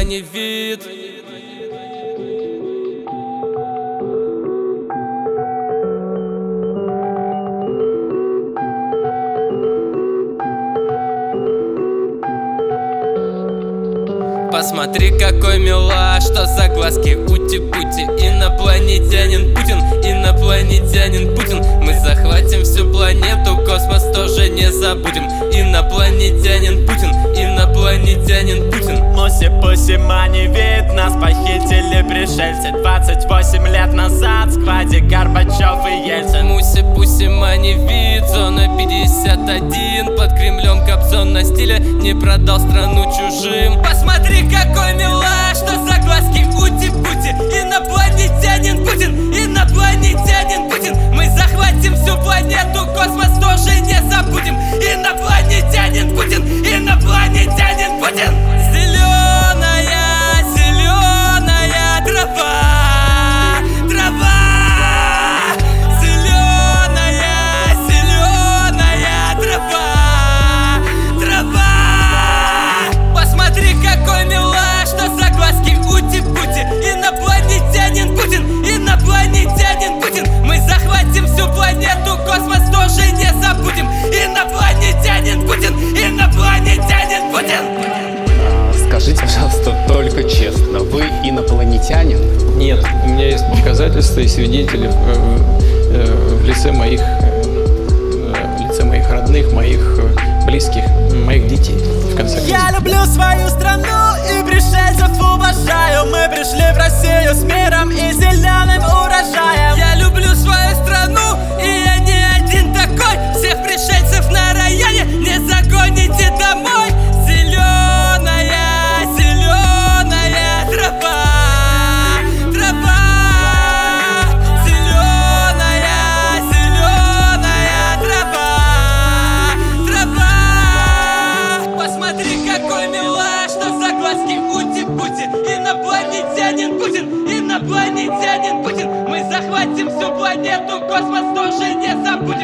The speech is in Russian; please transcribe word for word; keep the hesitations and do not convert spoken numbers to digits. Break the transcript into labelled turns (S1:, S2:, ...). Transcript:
S1: внешний вид. Посмотри, какой милаш, что за глазки ути-пути. Инопланетянин Путин, инопланетянин Путин. Мы захватим всю планету, космос тоже не забудем. Инопланетянин Путин, инопланетянин Путин.
S2: Муси-пуси, мани, вид, нас похитили пришельцы. Двадцать восемь лет назад в скваде Горбачев и Ельцин.
S1: Муси-пуси, мани, вид, зона пятьдесят один. Под Кремлем Кобзон на стиле не продал страну чужим. Посмотри, какой милаш, что за глазки ути-пути. Инопланетянин Путин, инопланетянин Путин. Мы захватим всю планету, космос тоже не забудем. Инопланетянин Путин, инопланетянин Путин. Зеленая, зеленая трава, трава. Зеленая, зеленая трава, трава. Посмотри, какой милаш, что за глазки ути-пути. Инопланетянин Путин, инопланетянин Путин. Мы захватим всю планету, космос тоже не забудем. Инопланетянин Путин, инопланетянин Путин.
S3: Скажите, пожалуйста, только честно, вы инопланетянин?
S4: Нет, у меня есть доказательства и свидетели в, в, в лице моих, в лице моих родных, моих близких, моих детей, в конце концов.
S2: Я люблю свою страну и пришельцев уважаю. Мы пришли в Россию с миром и зеленым урожаем.
S1: Я люблю свою страну, и я не один такой. Всех пришельцев на районе не загоните домой. Зеленая, зеленая трава, трава. Зеленая, зеленая трава, трава. Посмотри, какой милаш, что за глазки ути-пути. Инопланетянин Путин, инопланетянин Путин. Мы захватим всю планету, космос тоже не забудем.